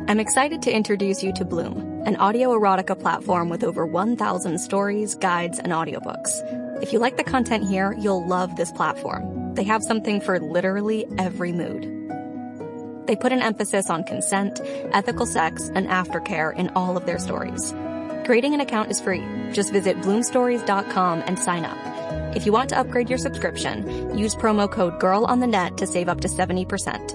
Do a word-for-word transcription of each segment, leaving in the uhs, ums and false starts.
I'm excited to introduce you to Bloom, an audio erotica platform with over one thousand stories, guides, and audiobooks. If you like the content here, you'll love this platform. They have something for literally every mood. They put an emphasis on consent, ethical sex, and aftercare in all of their stories. Creating an account is free. Just visit bloom stories dot com and sign up. If you want to upgrade your subscription, use promo code GIRLONTHENET to save up to seventy percent.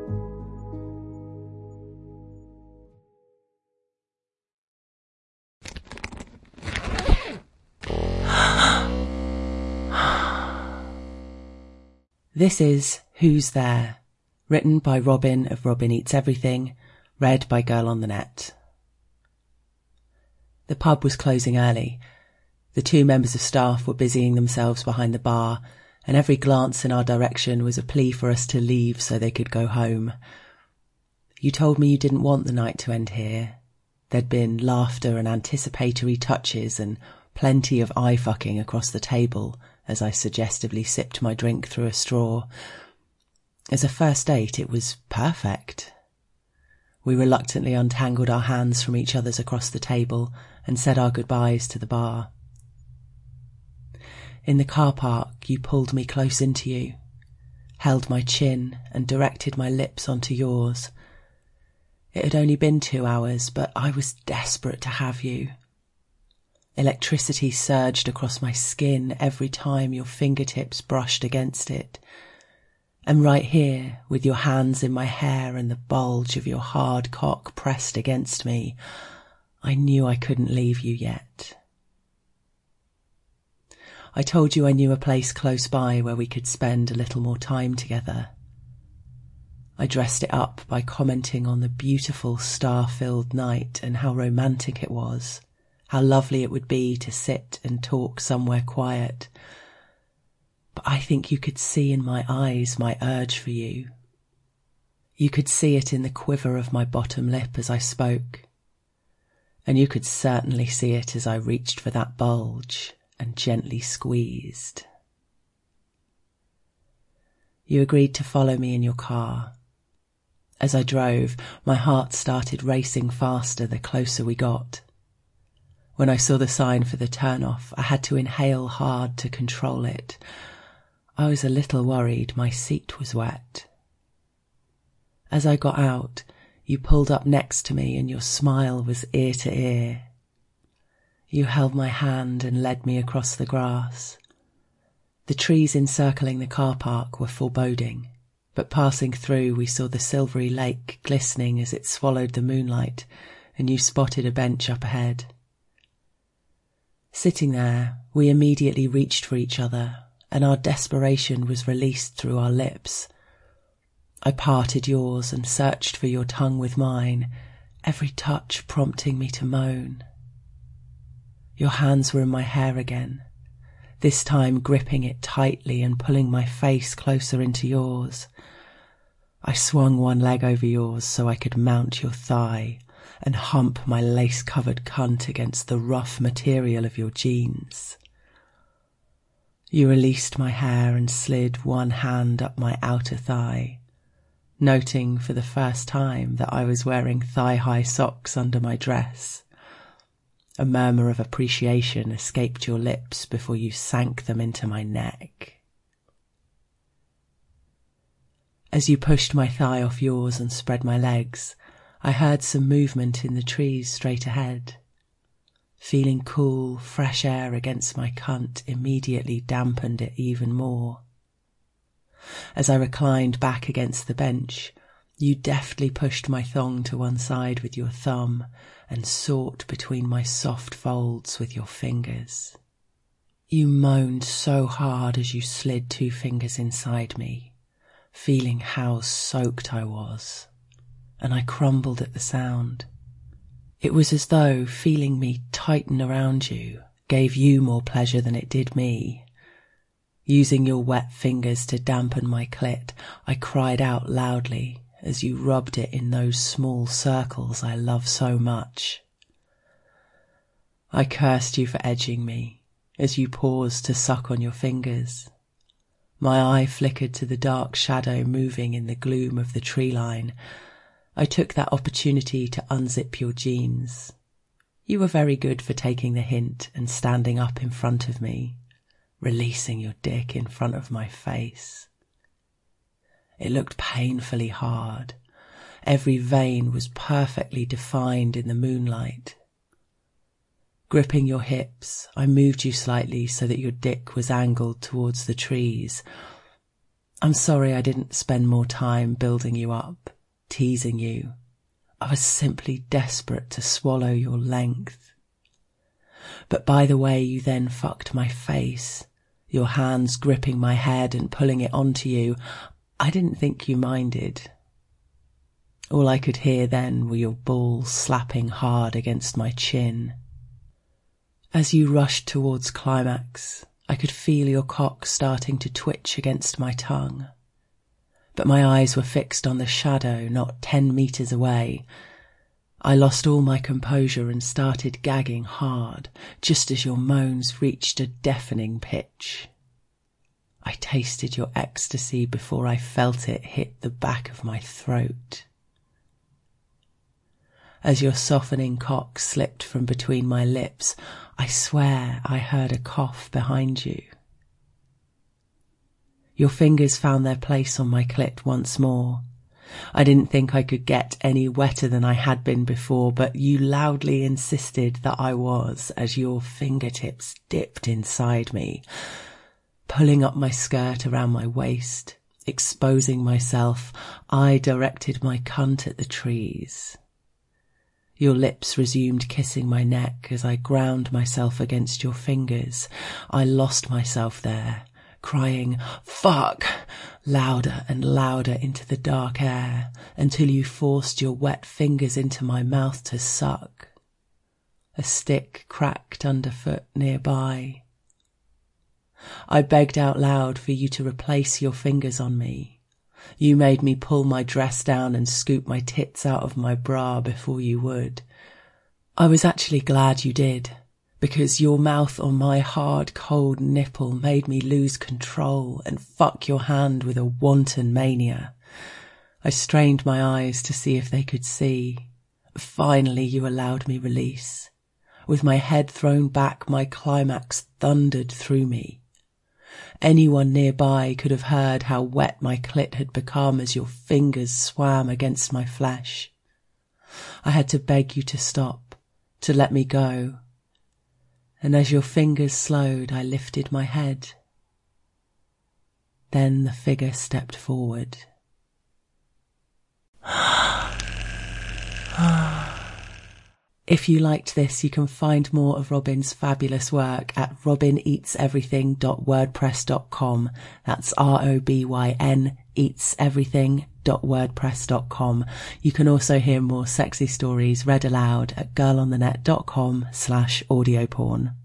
This is Who's There? Written by Robin of Robin Eats Everything, read by Girl on the Net. The pub was closing early. The two members of staff were busying themselves behind the bar, and every glance in our direction was a plea for us to leave so they could go home. You told me you didn't want the night to end here. There'd been laughter and anticipatory touches and plenty of eye-fucking across the table as I suggestively sipped my drink through a straw. As a first date, it was perfect. We reluctantly untangled our hands from each other's across the table and said our goodbyes to the bar. In the car park, you pulled me close into you, held my chin and directed my lips onto yours. It had only been two hours, but I was desperate to have you. Electricity surged across my skin every time your fingertips brushed against it. And right here, with your hands in my hair and the bulge of your hard cock pressed against me, I knew I couldn't leave you yet. I told you I knew a place close by where we could spend a little more time together. I dressed it up by commenting on the beautiful star-filled night and how romantic it was. How lovely it would be to sit and talk somewhere quiet. But I think you could see in my eyes my urge for you. You could see it in the quiver of my bottom lip as I spoke. And you could certainly see it as I reached for that bulge and gently squeezed. You agreed to follow me in your car. As I drove, my heart started racing faster the closer we got. When I saw the sign for the turn-off, I had to inhale hard to control it. I was a little worried my seat was wet. As I got out, you pulled up next to me and your smile was ear to ear. You held my hand and led me across the grass. The trees encircling the car park were foreboding, but passing through we saw the silvery lake glistening as it swallowed the moonlight, and you spotted a bench up ahead. Sitting there, we immediately reached for each other, and our desperation was released through our lips. I parted yours and searched for your tongue with mine, every touch prompting me to moan. Your hands were in my hair again, this time gripping it tightly and pulling my face closer into yours. I swung one leg over yours so I could mount your thigh and hump my lace-covered cunt against the rough material of your jeans. You released my hair and slid one hand up my outer thigh, noting for the first time that I was wearing thigh-high socks under my dress. A murmur of appreciation escaped your lips before you sank them into my neck. As you pushed my thigh off yours and spread my legs, I heard some movement in the trees straight ahead. Feeling cool, fresh air against my cunt immediately dampened it even more. As I reclined back against the bench, you deftly pushed my thong to one side with your thumb and sought between my soft folds with your fingers. You moaned so hard as you slid two fingers inside me, feeling how soaked I was, and I crumbled at the sound. It was as though feeling me tighten around you gave you more pleasure than it did me. Using your wet fingers to dampen my clit, I cried out loudly as you rubbed it in those small circles I love so much. I cursed you for edging me as you paused to suck on your fingers. My eye flickered to the dark shadow moving in the gloom of the tree line, I took that opportunity to unzip your jeans. You were very good for taking the hint and standing up in front of me, releasing your dick in front of my face. It looked painfully hard. Every vein was perfectly defined in the moonlight. Gripping your hips, I moved you slightly so that your dick was angled towards the trees. I'm sorry I didn't spend more time building you up, teasing you. I was simply desperate to swallow your length. But by the way you then fucked my face, your hands gripping my head and pulling it onto you, I didn't think you minded. All I could hear then were your balls slapping hard against my chin. As you rushed towards climax, I could feel your cock starting to twitch against my tongue. But my eyes were fixed on the shadow not ten metres away. I lost all my composure and started gagging hard, just as your moans reached a deafening pitch. I tasted your ecstasy before I felt it hit the back of my throat. As your softening cock slipped from between my lips, I swear I heard a cough behind you. Your fingers found their place on my clit once more. I didn't think I could get any wetter than I had been before, but you loudly insisted that I was as your fingertips dipped inside me, pulling up my skirt around my waist, exposing myself. I directed my cunt at the trees. Your lips resumed kissing my neck as I ground myself against your fingers. I lost myself there, crying, "Fuck!" louder and louder into the dark air, until you forced your wet fingers into my mouth to suck. A stick cracked underfoot nearby. I begged out loud for you to replace your fingers on me. You made me pull my dress down and scoop my tits out of my bra before you would. I was actually glad you did, because your mouth on my hard, cold nipple made me lose control and fuck your hand with a wanton mania. I strained my eyes to see if they could see. Finally you allowed me release. With my head thrown back, my climax thundered through me. Anyone nearby could have heard how wet my clit had become as your fingers swam against my flesh. I had to beg you to stop, to let me go. And as your fingers slowed, I lifted my head. Then the figure stepped forward. If you liked this, you can find more of Robin's fabulous work at robin eats everything dot wordpress dot com. That's R O B Y N eats everything dot wordpress dot com. You can also hear more sexy stories read aloud at girl on the net dot com slash audio porn.